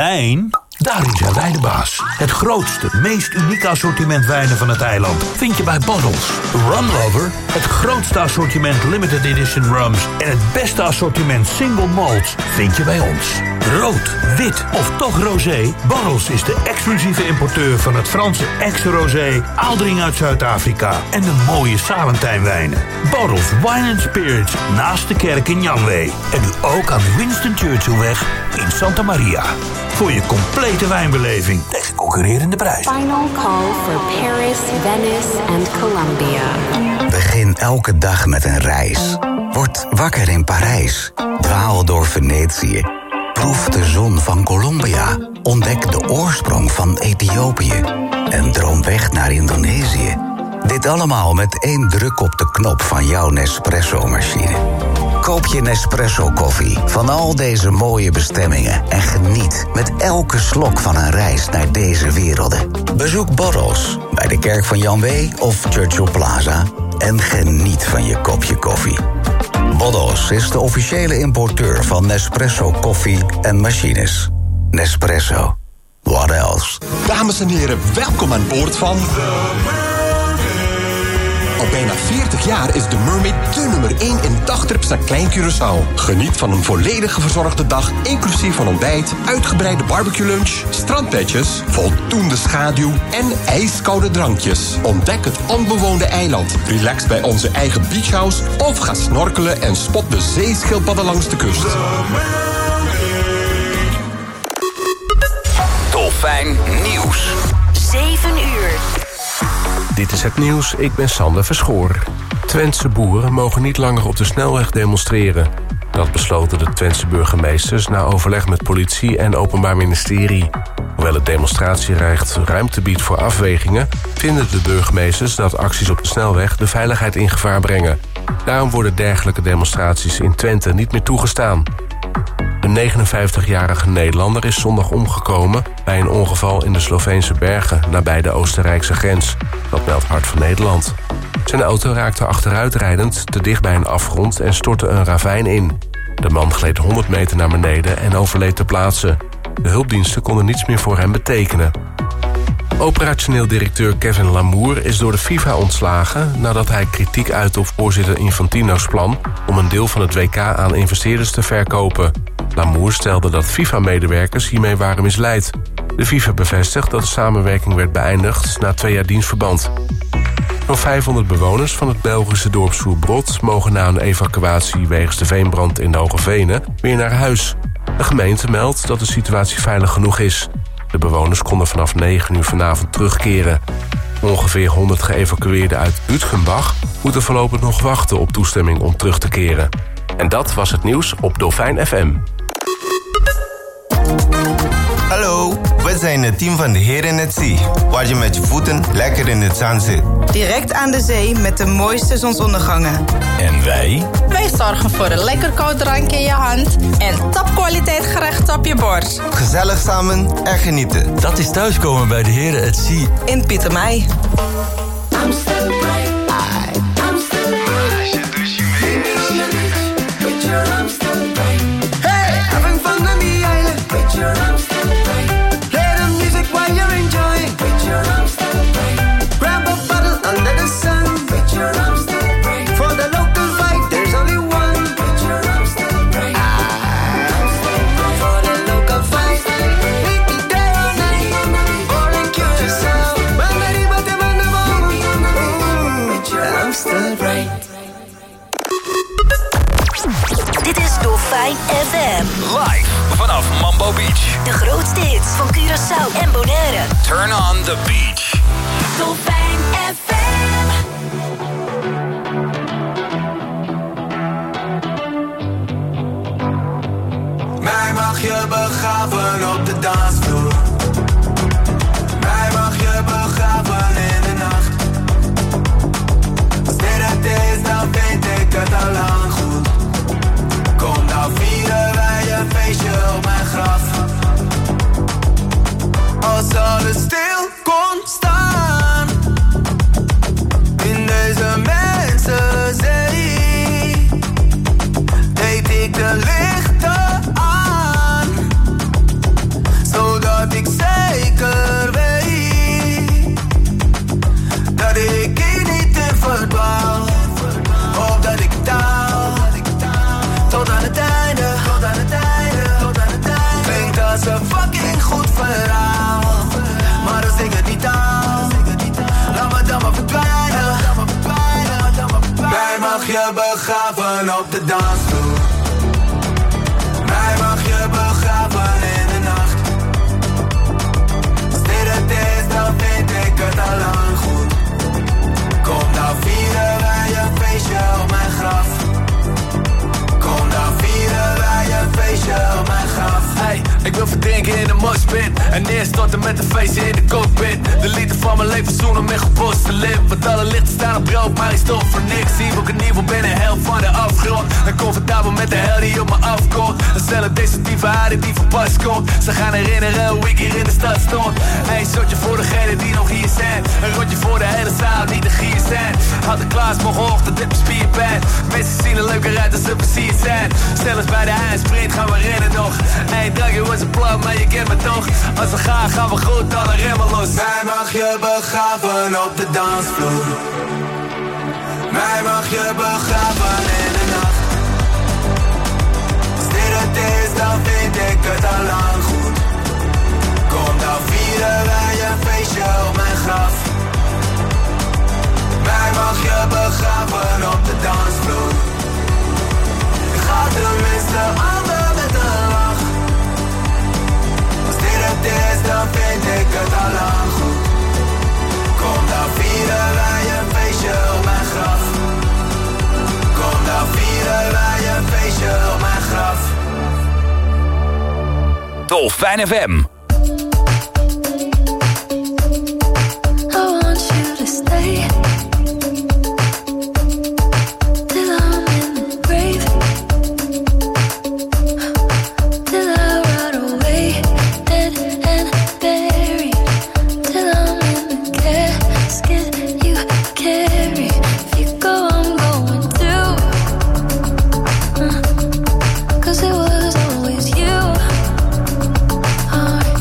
Wijn? Daarin zijn wij de baas. Het grootste, meest unieke assortiment wijnen van het eiland vind je bij Bottles. Rum Lover, het grootste assortiment limited edition rums en het beste assortiment single malts vind je bij ons. Rood, wit of toch rosé? Bottles is de exclusieve importeur van het Franse ex-rosé, Aaldring uit Zuid-Afrika en de mooie Salentijnwijnen. Bottles Wine & Spirits naast de kerk in Janwee. En nu ook aan de Winston Churchillweg in Santa Maria. Voor je complete wijnbeleving tegen concurrerende prijzen. Final call for Paris, Venice and Colombia. Begin elke dag met een reis. Word wakker in Parijs. Dwaal door Venetië. Proef de zon van Colombia. Ontdek de oorsprong van Ethiopië. En droom weg naar Indonesië. Dit allemaal met 1 druk op de knop van jouw Nespresso-machine. Koop je Nespresso koffie van al deze mooie bestemmingen en geniet met elke slok van een reis naar deze werelden. Bezoek Bottles bij de kerk van Janwee of Churchill Plaza en geniet van je kopje koffie. Bottles is de officiële importeur van Nespresso koffie en machines. Nespresso. What else? Dames en heren, welkom aan boord van... Al bijna 40 jaar is de Mermaid de nummer 1 in dagtrips naar Klein Curaçao. Geniet van een volledig verzorgde dag, inclusief van ontbijt, uitgebreide barbecue lunch, strandbedjes, voldoende schaduw en ijskoude drankjes. Ontdek het onbewoonde eiland, relax bij onze eigen beachhouse of ga snorkelen en spot de zeeschildpadden langs de kust. Dolfijn Nieuws. 7 uur. Dit is het nieuws, ik ben Sander Verschoor. Twentse boeren mogen niet langer op de snelweg demonstreren. Dat besloten de Twentse burgemeesters na overleg met politie en Openbaar Ministerie. Hoewel het demonstratierecht ruimte biedt voor afwegingen, vinden de burgemeesters dat acties op de snelweg de veiligheid in gevaar brengen. Daarom worden dergelijke demonstraties in Twente niet meer toegestaan. Een 59-jarige Nederlander is zondag omgekomen bij een ongeval in de Sloveense bergen nabij de Oostenrijkse grens. Dat meldt Hart van Nederland. Zijn auto raakte achteruitrijdend te dicht bij een afgrond en stortte een ravijn in. De man gleed 100 meter naar beneden en overleed ter plaatse. De hulpdiensten konden niets meer voor hem betekenen. Operationeel directeur Kevin Lamour is door de FIFA ontslagen nadat hij kritiek uitte op voorzitter Infantino's plan om een deel van het WK aan investeerders te verkopen. Lamour stelde dat FIFA-medewerkers hiermee waren misleid. De FIFA bevestigt dat de samenwerking werd beëindigd na 2 jaar dienstverband. Zo'n 500 bewoners van het Belgische dorp Soerbrod mogen na een evacuatie wegens de veenbrand in de Hoge Venen weer naar huis. De gemeente meldt dat de situatie veilig genoeg is. De bewoners konden vanaf 9 uur vanavond terugkeren. Ongeveer 100 geëvacueerden uit Utgenbach moeten voorlopig nog wachten op toestemming om terug te keren. En dat was het nieuws op Dolfijn FM. Hallo, we zijn het team van de Heren at Sea, waar je met je voeten lekker in het zand zit. Direct aan de zee met de mooiste zonsondergangen. En wij? Wij zorgen voor een lekker koud drankje in je hand en topkwaliteit gerecht op je bord. Gezellig samen en genieten. Dat is thuiskomen bij de Heren at Sea. In Pietermei. Dit is Dolfijn FM. Live vanaf Mambo Beach. De grootste hits van Curaçao en Bonaire. Turn on the beach. Dolfijn FM. Mij mag je begraven op de dansvloer. Mij mag je begraven in de nacht. Als dit het is, dan weet ik het al lang goed. Kom nou vieren wij een feestje op mijn graf. Als alles stil kon staan in deze mensenzee, deed ik de lichten aan, je begraven op de dansvloer. Mij mag je begraven in de nacht. Als dit het is, dan vind ik het al lang goed. Kom dan vieren wij een feestje op mijn graf. Kom dan vieren wij een feestje op mijn graf. Hey, ik wil verdrinken in de moshpit en neerstorten met een feestje in de cockpit. De liefde van mijn leven zoenen met geposte lip. Want alle lichten staan op rood, maar ik stop voor niks. Zie ik in ieder ben een hel van de afgrond. En comfortabel met de hel die op me afkomt. Een cel destructieve aarde die van pas komt. Ze gaan herinneren hoe ik hier in de stad stond. Een shotje voor degenen die nog hier zijn. Een rondje voor de hele zaal die de gier zijn. Had de Klaas morgenochtend dit spierpijn. Mensen zien er leuker uit als ze precies zijn. Stel eens bij de eindsprint, gaan we rennen nog. Eén drankje was een plan, maar je kent me toch. Als we gaan, gaan we goed, dan een remmen los. Mij mag je begraven op de dansvloer. Mij mag je begraven in de nacht. Als dit het is, dan vind ik het al lang goed. Kom dan vieren wij een feestje op mijn graf. Mij mag je begraven op de dansvloer. Ik ga tenminste altijd met een lach. Als dit het is, dan vind ik het al lang goed. Kom dan vieren wij een feestje op mijn graf. Kom dan vieren wij een feestje op mijn graf. Dolfijn FM. I want you to stay. Cause it was always you.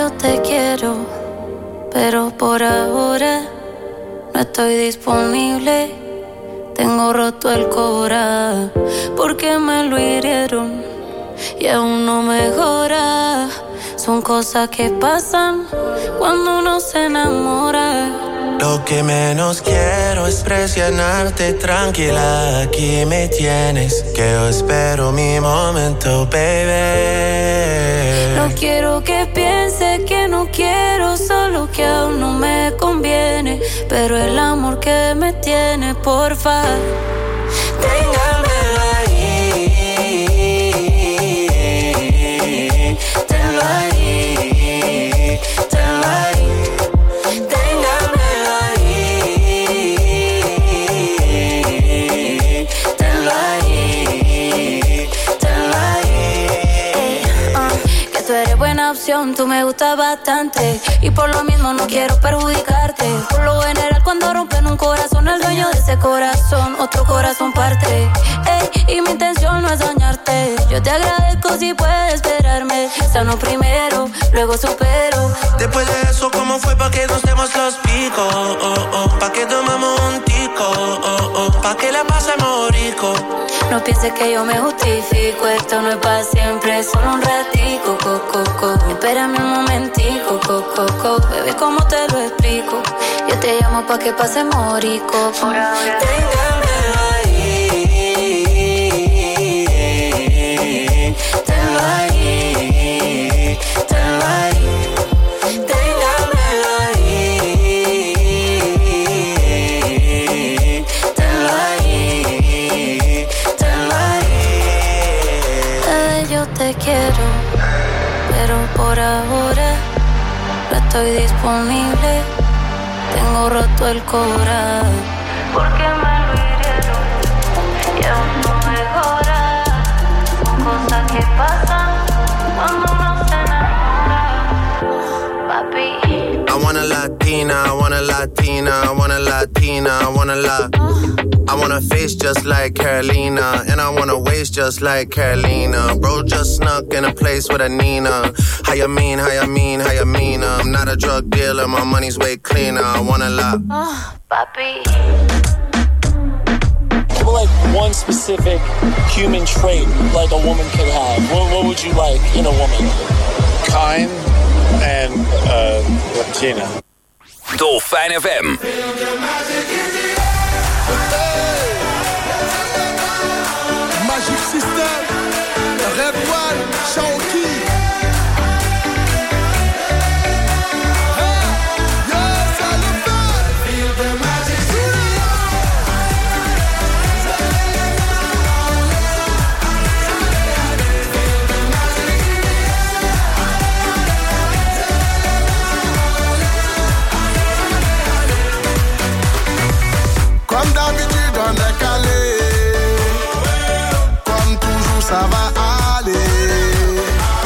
yo te quiero, pero por ahora no estoy disponible. Tengo roto el corazón porque me lo hirieron y aún no mejora. Son cosas que pasan cuando uno se enamora. Lo que menos quiero es presionarte, tranquila, aquí me tienes, que yo espero mi momento, baby. No quiero que piense que no quiero, solo que aún no me conviene, pero el amor que me tiene, porfa, téngamelo ahí, tenlo ahí, tenlo ahí. Tú me gustas bastante y por lo mismo no quiero perjudicarte. Por lo general cuando rompen un corazón, el dueño de ese corazón otro corazón parte. Y mi intención no es dañarte. Yo te agradezco si puedes esperarme. Sano primero, luego supero. Después de eso, ¿cómo fue pa' que nos demos los picos? Pa' que tomamos un tico, pa' que la pasemos rico. No pienses que yo me justifico. Esto no es pa' siempre, es solo un ratico, Espérame un momentico, Bebé, ¿cómo te lo explico? Yo te llamo pa' que pasemos rico. Por ahora, téngamelo ahí, tenlo ahí, tenlo ahí. Téngamelo ahí, tenlo ahí, tenlo ahí. Yo te quiero, pero por ahora no estoy disponible. Tengo roto el corazón porque me lo hirieron y aún no mejora. Son cosas que pasan cuando uno se enamora, papi. I want a Latina, I want a Latina, I want a Latina, I want a I want a face just like Carolina, and I want a waist just like Carolina. Bro just snuck in a place with a Nina. How you mean, how you mean, how you mean? I'm not a drug dealer, my money's way cleaner. I want a lot. Papi. Like one specific human trait like a woman could have. What would you like in a woman? Kind and Latina. Dolfijn FM. Magic System, Red One, Shaoki. Comme d'habitude on est calé, comme toujours ça va aller.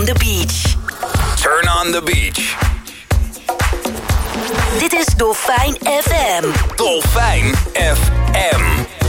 on the beach. Turn on the beach. Dit is Dolfijn FM. Dolfijn FM.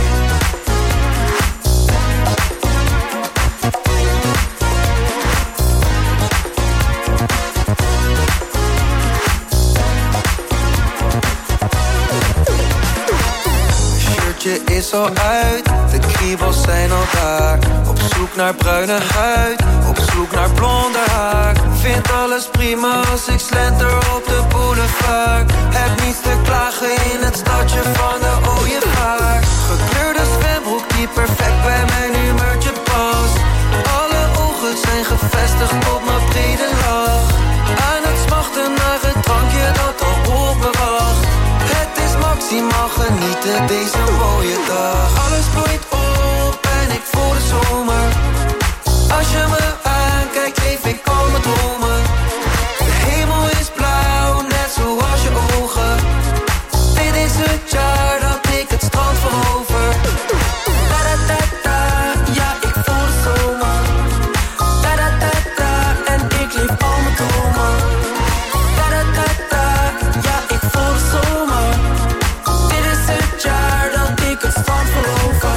Shirtje is al uit, de kriebels zijn al daar. Op zoek naar bruine huid, op zoek naar blonde haar. Vind alles prima als ik slenter op de boulevard. Heb niets te klagen in het stadje van de ooievaar. Gekleurde zwembroek die perfect bij mijn humeuritje past. Alle ogen zijn gevestigd op mijn brede lach. Aan het smachten naar het drankje dat al op me wacht. Het is maximaal genieten deze mooie dag. Alles bloeit op en ik voel de zomer. Als je me aankijkt leef ik al mijn dromen. De hemel is blauw, net zoals je ogen. Dit is het jaar dat ik het strand verover. Da-da-da-da, ja ik voel de zomer. Da-da-da-da, en ik leef al mijn dromen. Da-da-da-da, ja ik voel de zomer. Dit is het jaar dat ik het strand verover.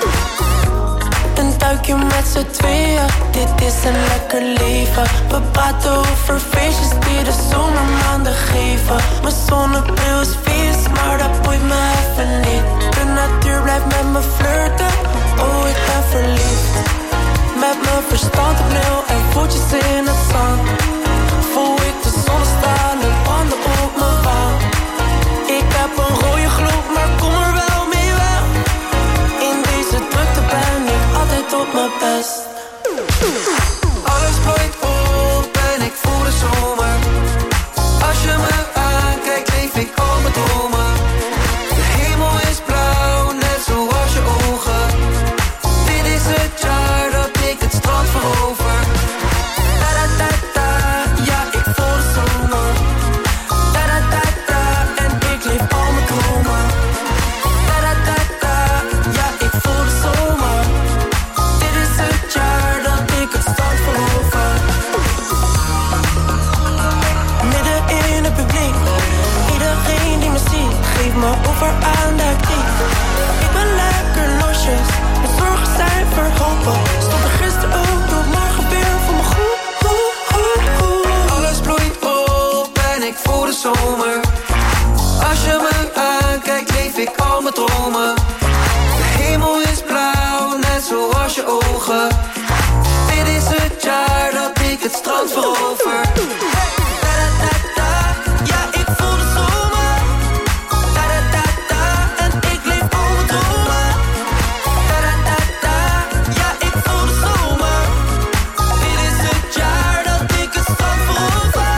Een duikje met z'n tweeën, dit is een lekker leven. We praten over feestjes die de zomermaanden geven. Mijn zonnebril is vies, maar dat boeit me even niet. De natuur blijft met me flirten, oh ik ben verliefd. Met mijn verstand op nul en voetjes in het zand. Voel ik de zonnestralen en banden op mijn wang. Ik heb een rode gloed, maar kom er wel mee weg. In deze drukte ben ik altijd op mijn best. Alles bloeit op en ik voel de zomer. Als je me aankijkt leef ik al mijn dromen. De hemel is blauw, net zoals je ogen. Dit is het jaar dat ik het strand verover. Da-da-da-da, ja ik voel de zomer. Da-da-da-da, en ik leef al mijn dromen. Da-da-da-da, ja ik voel de zomer. Dit is het jaar dat ik het strand verover. Midden in het publiek, iedereen die me ziet, geeft me over aan de actief. Ik ben lekker losjes, mijn zorgen zijn verholpen. Stond er gisteren ook, doe morgen weer voor me goed. Alles bloeit op en ik voel de zomer. Als je me aankijkt leef ik al mijn dromen. De hemel is blauw, net zoals je ogen. Dit is het jaar dat ik het strand verover. Da-da-da-da, ja ik voel de zomer. Da-da-da-da, en ik leef al mijn dromen. Da-da-da-da, ja ik voel de zomer. Dit is het jaar dat ik het strand verover.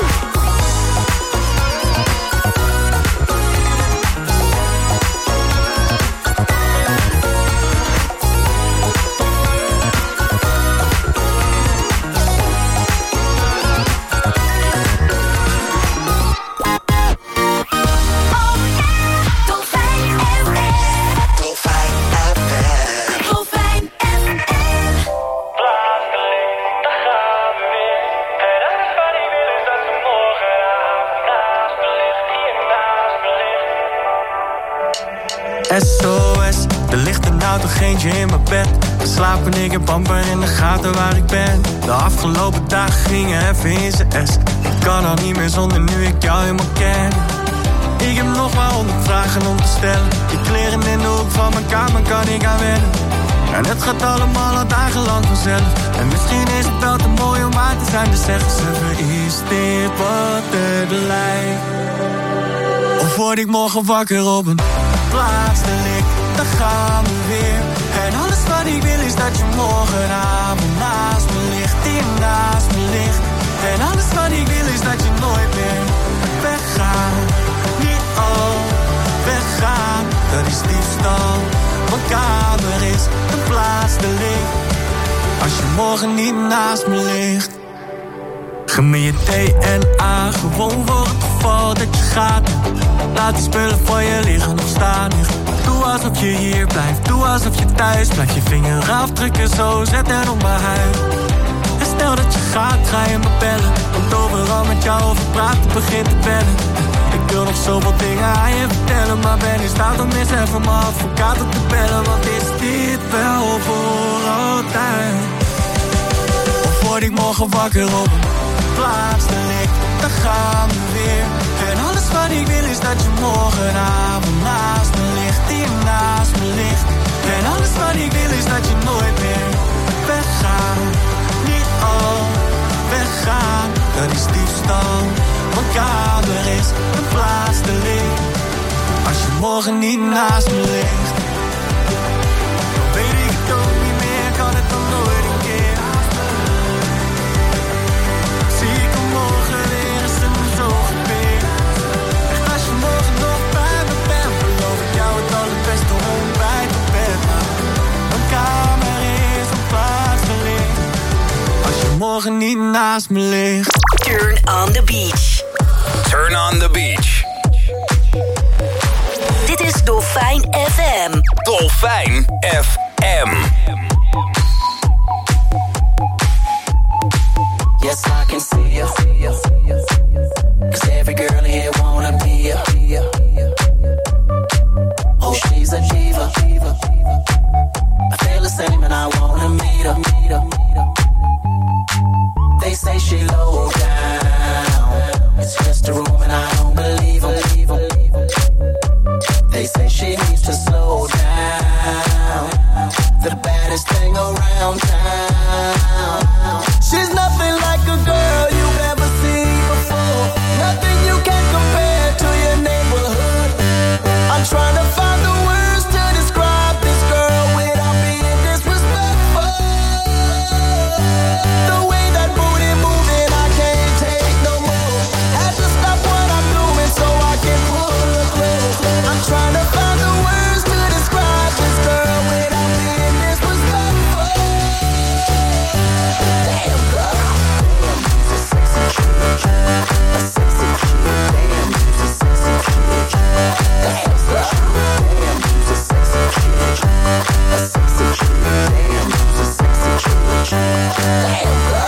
SOS, er ligt een auto, geentje in mijn bed. We slapen, ik heb amper in de gaten waar ik ben. De afgelopen dagen gingen even in z'n S. Ik kan al niet meer zonder nu ik jou helemaal ken. Ik heb nog maar 100 vragen om te stellen. Je kleren in de hoek van mijn kamer kan ik aan wennen. En het gaat allemaal al dagenlang vanzelf. En misschien is het wel te mooi om waar te zijn. Dus zeggen ze, is dit wat het lijkt? Of word ik morgen wakker op een plaatselijk, dan gaan we weer. En alles wat ik wil is dat je morgenavond naast me ligt, hier naast me ligt. En alles wat ik wil is dat je nooit meer weggaat. Niet al weggaan, dat is diefstal. Mijn kamer is een plaatselijk, als je morgen niet naast me ligt. Geef je DNA, gewoon voor het geval dat je gaat. Laat die spullen voor je liggen of staan. Doe alsof je hier blijft, doe alsof je thuis blijft. Je vingerafdrukken zo, zet er op mijn huid. En snel dat je gaat, ga je me bellen. Want overal met jou over praten begint te bellen. Ik wil nog zoveel dingen aan je vertellen, maar ben in staat om eens even mijn advocaat op te bellen. Want is dit wel voor altijd? Of word ik morgen wakker op een plaats te licht? Dan gaan we weer. En alles wat ik wil is dat je morgenavond naast me ligt, die naast me ligt. En alles wat ik wil is dat je nooit meer weggaat. Niet al weggaan, dat is diefstal. Mijn kamer is een plaats te licht. Als je morgen niet naast me ligt, dan weet ik het ook niet meer, kan het dan nooit een keer. Zie ik hem morgen weer, is het me zo gebeurd. Echt als je morgen nog bij me bent, beloof ik jou het allerbeste ontbijt op bed. Mijn kamer is een plaats te licht. Als je morgen niet naast me ligt. Turn on the beach. Turn on the beach. Dit is Dolfijn FM. Dolfijn FM. Yes, I can see you. 'Cause every girl here wanna be you. Oh, she's a diva. I feel the same and I wanna meet her. They say she low down. It's just a room and I don't believe them. They say she needs to slow down. The baddest thing around town. She's nothing like a girl you've ever seen before. Nothing you can compare to your neighborhood. I'm trying to find the words to describe this girl without being disrespectful. The way that booty moving, I can't take no more. Had to stop what I'm doing so I can pull her close. I'm trying to find the words to describe this girl without being disrespectful. Damn girl, a sexy chick, a sexy chick. Damn, you's a sexy chick. Damn girl, damn, you's a sexy chick, a sexy chick. Damn, you's a sexy chick. Damn girl.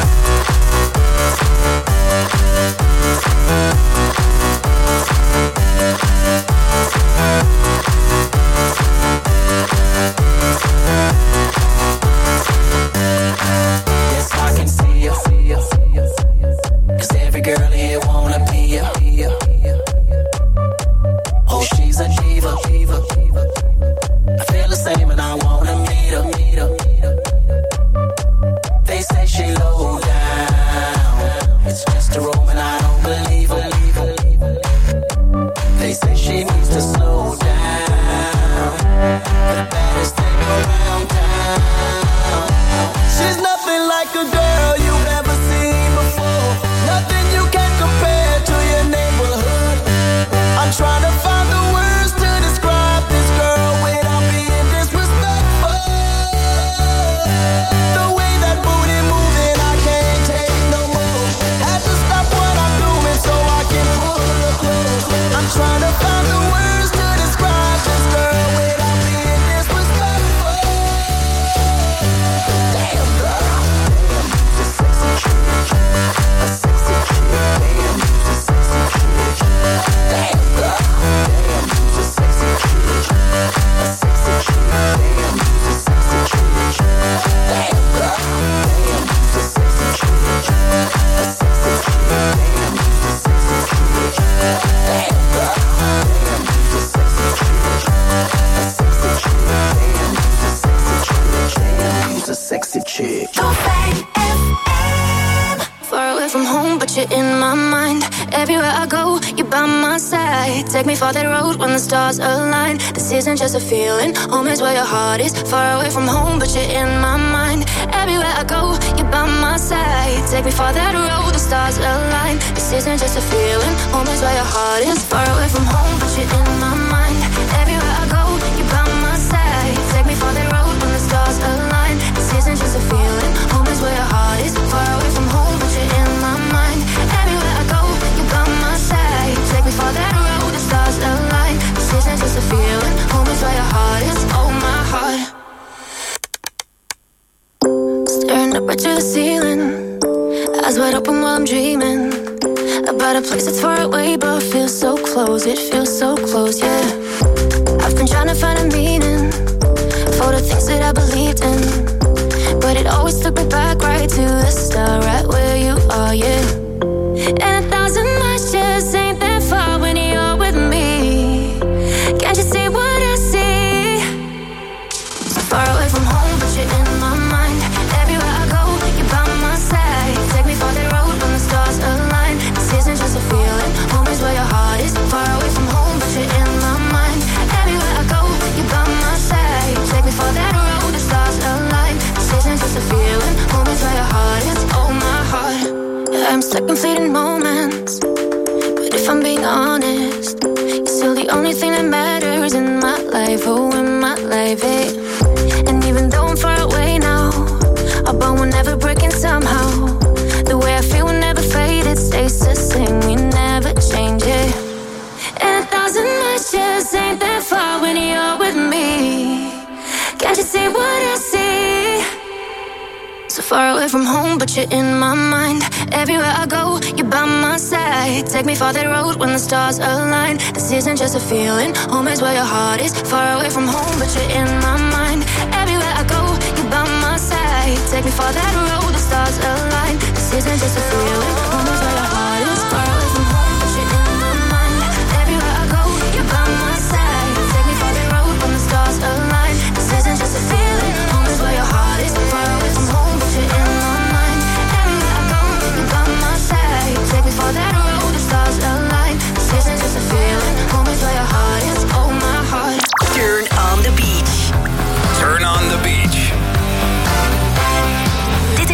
Yes, I can see you. 'Cause every girl here wanna be you. Oh, she's a diva. I feel the same and I wanna meet her. They say she low down. It's just a room and I don't believe her. They say she needs to slow down. The baddest thing around town. She's nothing like a girl you've ever seen before. Nothing you can compare to your neighborhood. I'm trying to find the words to describe this girl without being disrespectful. The way that booty moving, I can't take no more. Had to stop what I'm doing so I can pull her close. I'm trying to find the words to describe this girl without being disrespectful. Damn girl, damn, you's a sexy chick, a sexy chick. Damn, you's a sexy chick. Damn girl, damn, you's a sexy chick, a sexy chick. Damn, you's a sexy chick. Damn girl, damn, you's a sexy chick, a sexy chick. Damn, you's a sexy chick. Damn girl, damn, you's a sexy chick, a sexy chick. Damn, you's a sexy chick. Damn, you's a sexy chick. Dolfijn FM. Far away from home, but you're in my mind. Everywhere I go, you're by my side. Take me for that road when the stars align. This isn't just a feeling, home is where your heart is. Far away from home, but you're in my mind. Everywhere I go, you're by my side. Take me for that road, the stars align. This isn't just a feeling, home is where your heart is. Far away from home, but you're in my mind. Everywhere I go, you're by my side. Take me for that road when the stars align. This isn't just a feeling, home is where your heart is. Far away from home, but you're in my mind. Everywhere I go, you're by my side. Take me for that road, the stars align. This isn't just a feeling, home is where your heart is. Oh, my heart. Staring Looking up right to the ceiling, eyes wide open while I'm dreaming about a place that's far away but feels so close. It feels so close, yeah. I've been trying to find a meaning for the things that I believed in, but it always took me back right to the start, right where you are, yeah. And 1,000 miles just ain't that far when you're with me. Can't you see what I see? So far away from home, but you're in my mind. Everywhere I go, you're by my side. Take me for the road when the stars align. This isn't just a feeling, home is where your heart is. Far away from home, but you're in my mind. Everywhere I go, you're by my side. Take me for that road, the stars align. This isn't just a feeling, home is where your heart is. Oh, my heart. I'm stuck in fleeting moments, but if I'm being honest, you're still the only thing that matters in my life. Oh, in my life, eh? And even though I'm far away now, our bond will never break in somehow. The way I feel will never fade, it stays the same. We never change it. And 1,000 miles just ain't that far when you're with me. Can't you see what I see? So far away from home, but you're in my mind. Everywhere I go, you're by my side. Take me for that road when the stars align. This isn't just a feeling, home is where your heart is. Far away from home, but you're in my mind. Everywhere I go, you're by my side. Take me for that road, the stars align. This isn't just a feeling, home is where your heart is. Far away from home, but you're in my mind. Everywhere I go, you're by my side. Take me for that road when the stars align. This isn't just a feeling, home is where your heart is. Far away from home, but you're in my mind. Everywhere I go, you're by my side. Take me for that road, the stars align. This isn't just a feeling, home is where your heart is. Oh, my heart. Turn on the beach. Turn on the beach. Dit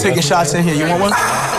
taking shots in here. You want one?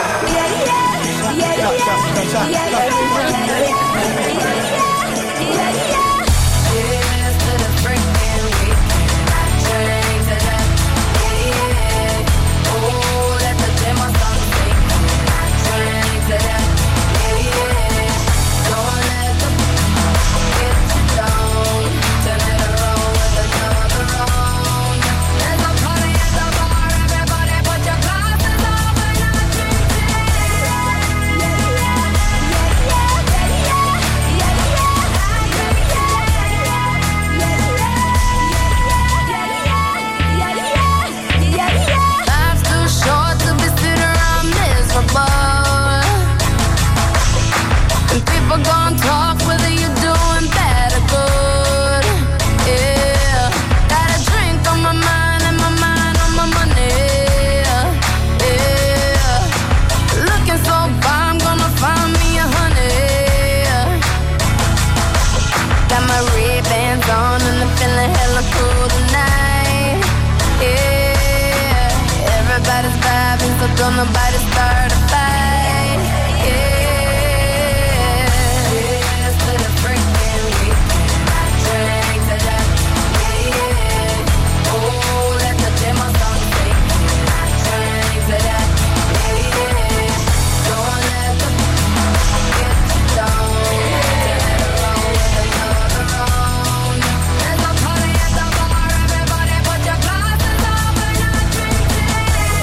Don't nobody start a fight, yeah. Cheers to the freaking weekend. Drink to that, yeah. Oh, let the demo song sing. Drink to that, yeah. Don't let the get you down. Turn it around with another round. There's a party at the bar, everybody put your glasses up and I drink today.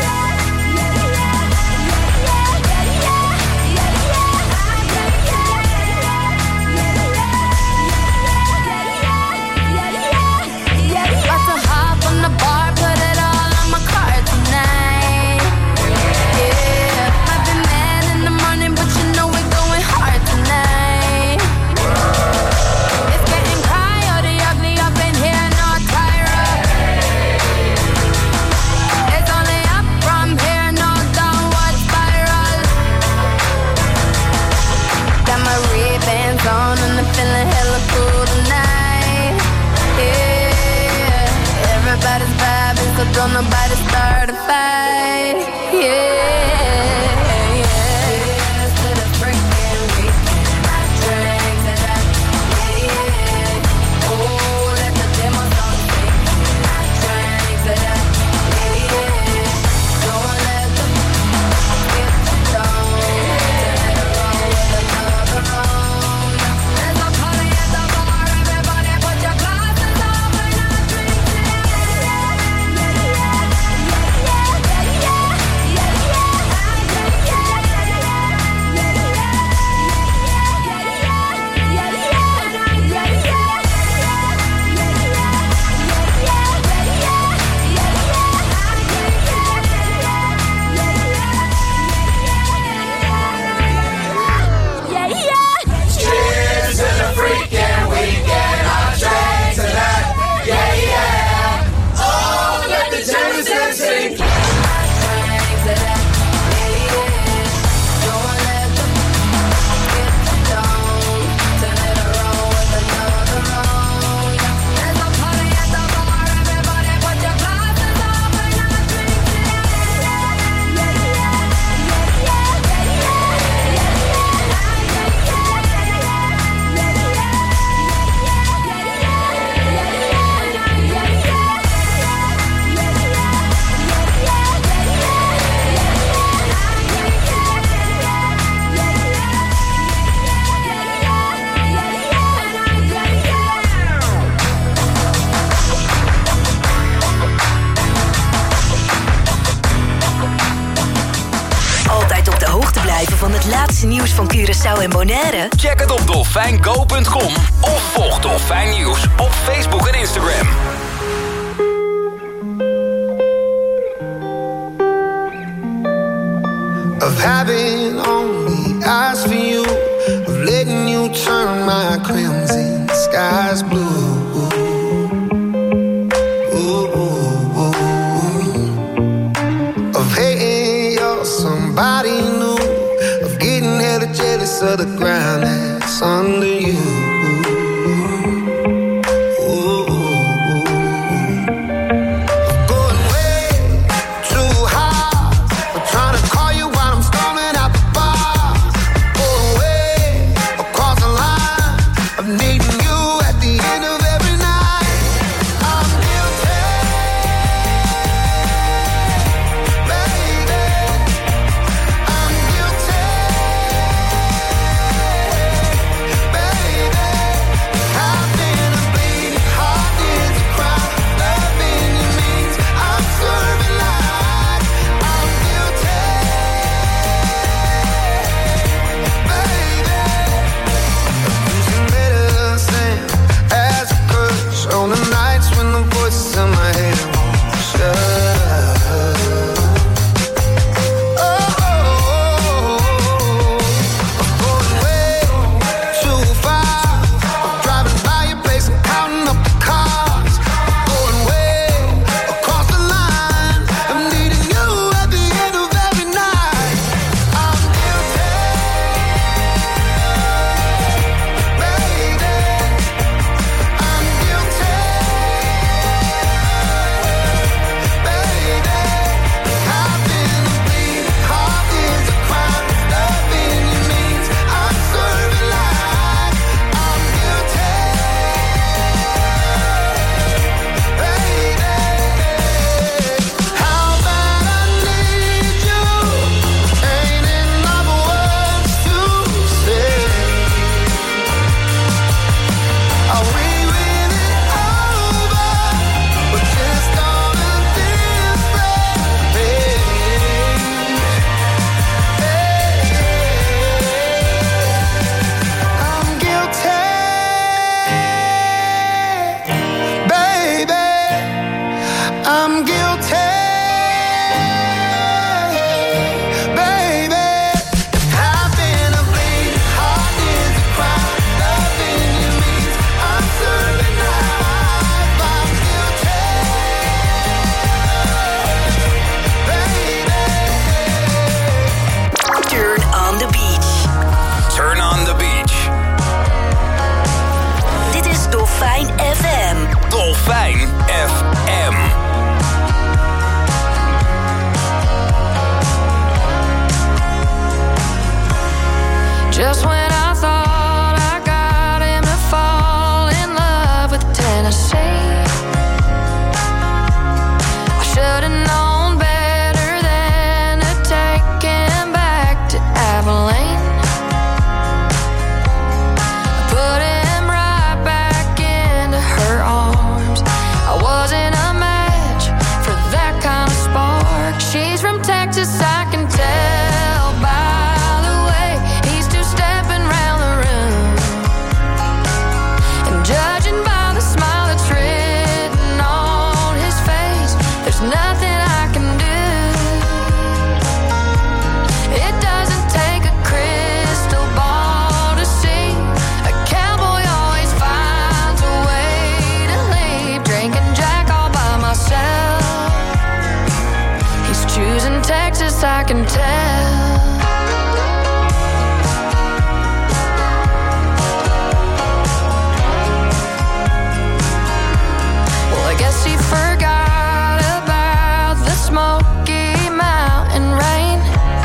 On and I'm feeling hella cool tonight. Yeah, everybody's vibing, so don't nobody start a fight. Yeah, cheers to the freaking weekend. Drink to that, yeah. Oh, let the demo song sing. Drink to that, yeah. Don't let the get you down. Turn it around with another round. Van het laatste nieuws van Curaçao en Bonaire? Check het op dolfijngo.com of volg Dolfijn Nieuws op Facebook en Instagram. Of having only eyes for you, of letting you turn my crimson skies blue. Of hating you're somebody new, of getting hella jealous of the ground that's under you. Going way too high, but see. I should've known better than to take him back to Abilene. I put him right back into her arms. I wasn't a match for that kind of spark. She's from Texas, I can tell by the way he's two-stepping round the room. And judging by the smile that's written on his face, there's nothing I can do. It doesn't take a crystal ball to see. A cowboy always finds a way to leave. Drinking Jack all by myself. He's choosing Texas, I can tell. Well, I guess he forgot about the Smoky Mountain rain.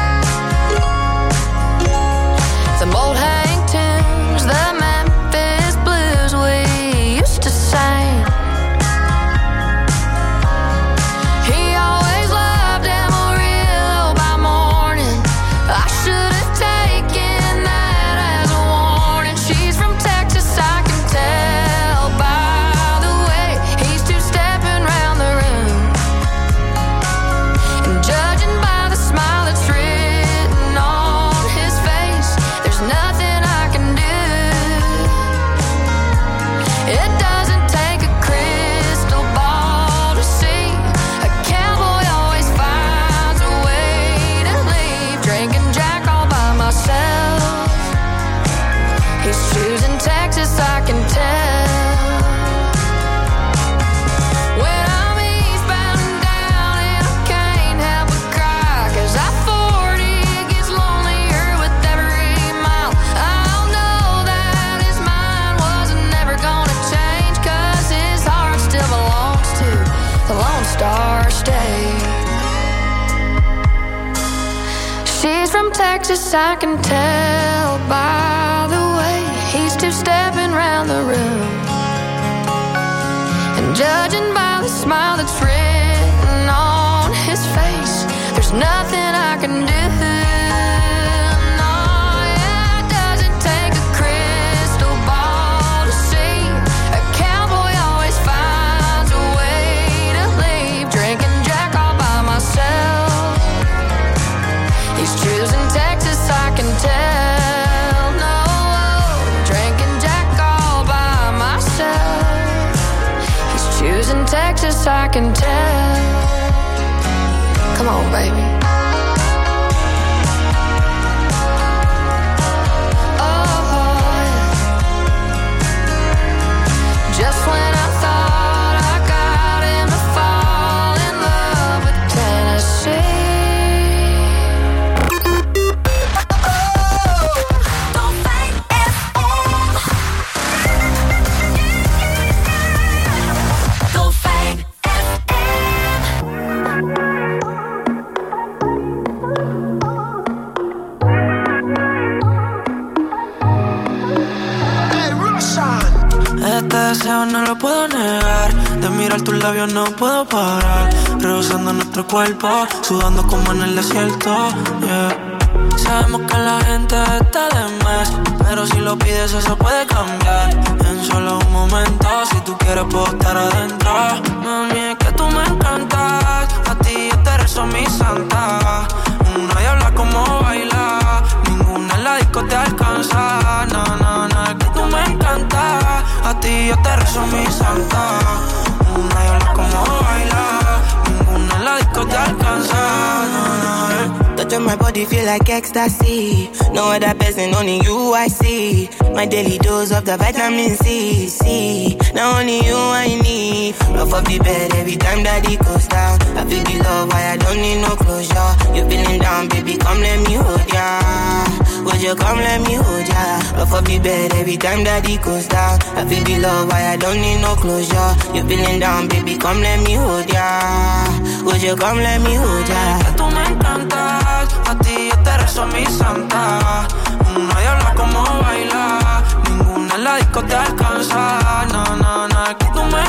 The old hang tunes, the Memphis blues we used to sing. He always loved Amarillo by morning. I should have taken that as a warning. She's from Texas, I can tell by the way he's two-stepping round the room. And judging by the smile that's written on his face, there's nothing I can do. It doesn't take a crystal ball to see. A cowboy always finds a way to leave. Drinking Jack all by myself. He's choosing Texas, I can tell. When I'm eastbound and down and I can't help but cry, 'cause I-40 gets lonelier with every mile. I'll know that his mind wasn't never gonna change, 'cause his heart still belongs to the Lone Star State. She's from Texas, I can tell by the way he's two-stepping round the room. And judging by the smile that's written on his face, there's nothing I can do. No, yeah, it doesn't take a crystal ball to see. A cowboy always finds a way to leave. Drinking Jack all by myself. He's choosing Texas, I can tell. No, drinking Jack all by myself. He's choosing Texas, I can tell. Come on, baby. Oh, yeah. Just when I thought I got him to fall in love with Tennessee. Este deseo no lo puedo negar. De mirar tus labios no puedo parar. Rehusando nuestro cuerpo, sudando como en el desierto, yeah. Sabemos que la gente está de más, pero si lo pides eso puede cambiar. En solo un momento, si tú quieres puedo estar adentro. Mami, es que tú me encantas. A ti yo te rezo mi santa. Nadie habla como bailar. Ninguna en la disco te alcanza. No, no, no, es que tú me encantas. A ti yo te rezo mi santa. Nadie habla como bailar. Ninguna en la disco te alcanza. No, no, touch on my body feel like ecstasy. No other person, only you I see. My daily dose of the vitamin C. Now only you I need. Rough up the bed every time that it goes down. I feel the love, why I don't need no closure. You feeling down, baby, come let me hold ya. Would you come let me hold ya? Rough up the bed every time that it goes down. I feel the love, why I don't need no closure. You feeling down, baby, come let me hold ya. Would you come let me hold ya? Que tú me encantas, a ti yo te rezo mi santa. Nadie habla como bailar, ninguna en la disco te alcanza. No, no, no, que tú me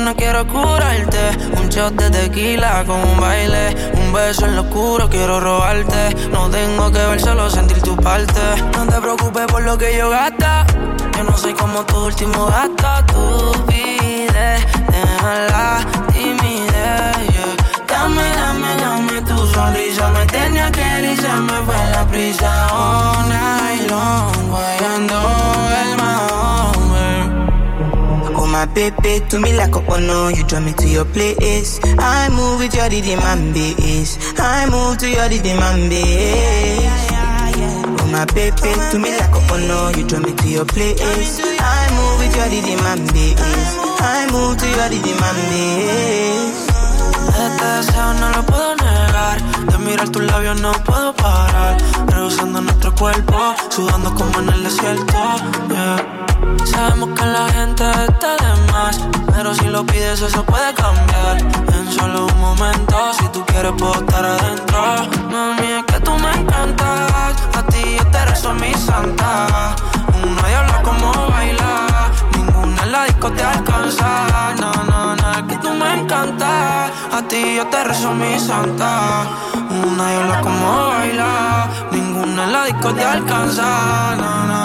no quiero curarte. Un shot de tequila con un baile. Un beso en lo oscuro, quiero robarte. No tengo que ver, solo sentir tu parte. No te preocupes por lo que yo gasta. Yo no soy como tu último gasto. Tu pide, deja la timidez, yeah. Dame tu sonrisa. Me tenía que ir y se me fue la prisa. All night long, guayando el Mahomet. Oh my baby, to me like a no, you draw me to your place. I move with your rhythm and bass. I move to your rhythm and bass. Oh my baby, to me like a no, you draw me to your place. I move with your rhythm and bass. I move to your rhythm and bass. Este deseo no lo puedo negar. De mirar tus labios no puedo parar. Rehusando nuestro cuerpo, sudando como en el desierto, yeah. Sabemos que la gente está de más, pero si lo pides eso puede cambiar. En solo un momento, si tú quieres puedo estar adentro. Mami, es que tú me encantas. A ti yo te rezo mi santa. Una diabla como bailar. Ninguna en la disco te alcanza. No, es que tú me encantas. A ti yo te rezo mi santa. Una diabla como bailar. Ninguna en la disco te alcanza. No,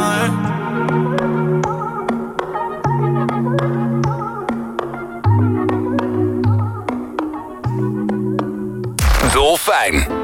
Dolfijn.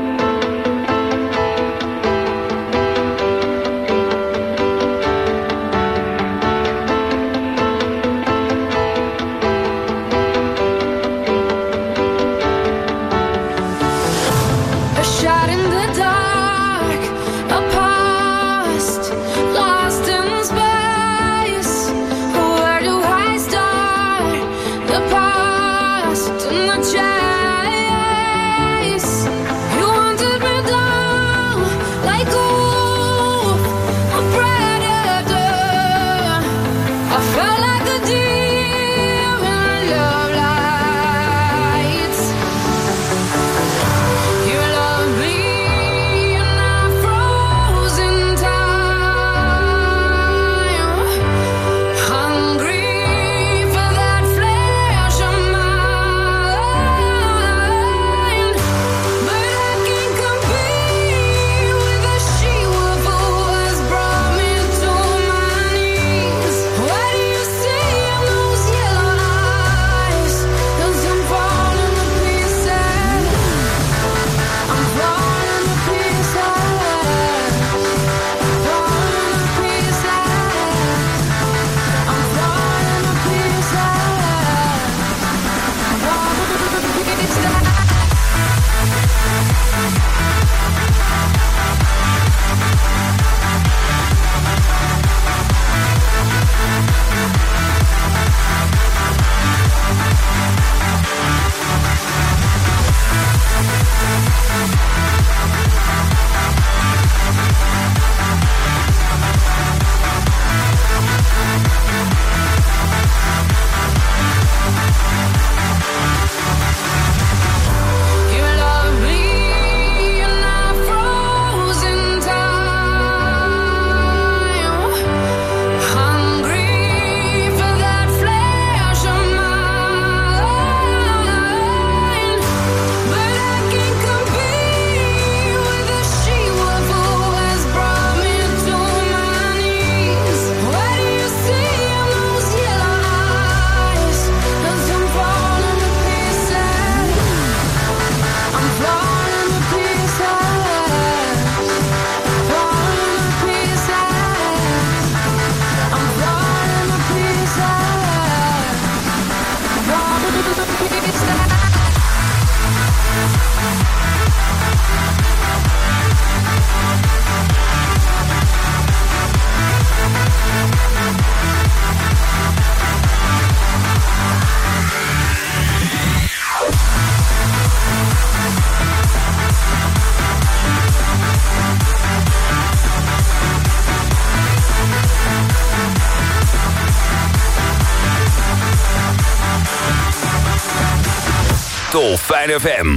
Dolfijn FM.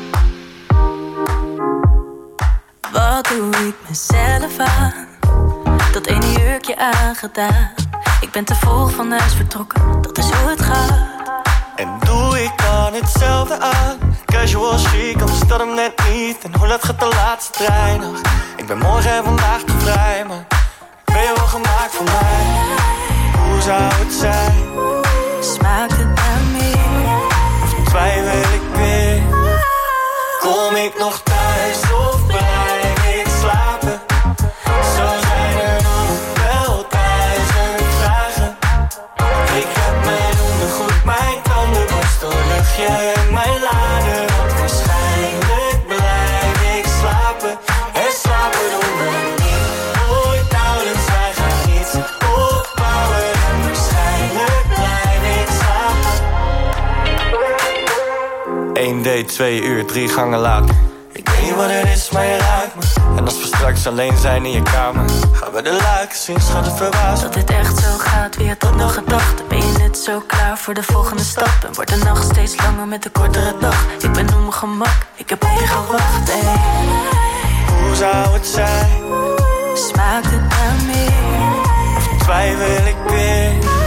Wat doe ik mezelf aan? Dat ene jurkje aangedaan. Ik ben te vroeg van huis vertrokken, dat is hoe het gaat. En doe ik dan hetzelfde aan. Casual chic, anders dat hem net niet. En hoe laat gaat de laatste trein nog? Ik ben morgen en vandaag te vrij, maar ben je wel gemaakt voor mij? Hoe zou het zijn? Smaakt het naar meer? Of twijfel ik weer? Kom ik nog thuis of blijf ik slapen? Zo zijn er nog wel 1000 vragen. Ik heb mijn ondergoed, mijn tandenborstel, luchtje en mijn lader. Want waarschijnlijk blijf ik slapen. En slapen doen we niet ooit nauwelijks. Wij gaan iets opbouwen. En waarschijnlijk blijf ik slapen. 1 date, 2 uur, 3 gangen later. Ik weet niet wat het is, maar je ruikt me. En als we straks alleen zijn in je kamer, gaan we de luiken zien, schat het verbaasd. Dat dit echt zo gaat, wie had dat nog gedacht? Ben je net zo klaar voor de volgende stap? En wordt de nacht steeds langer met de kortere dag? Ik ben op mijn gemak, ik heb op je gewacht, ey. Hoe zou het zijn? Smaakt het naar meer? Of twijfel ik weer?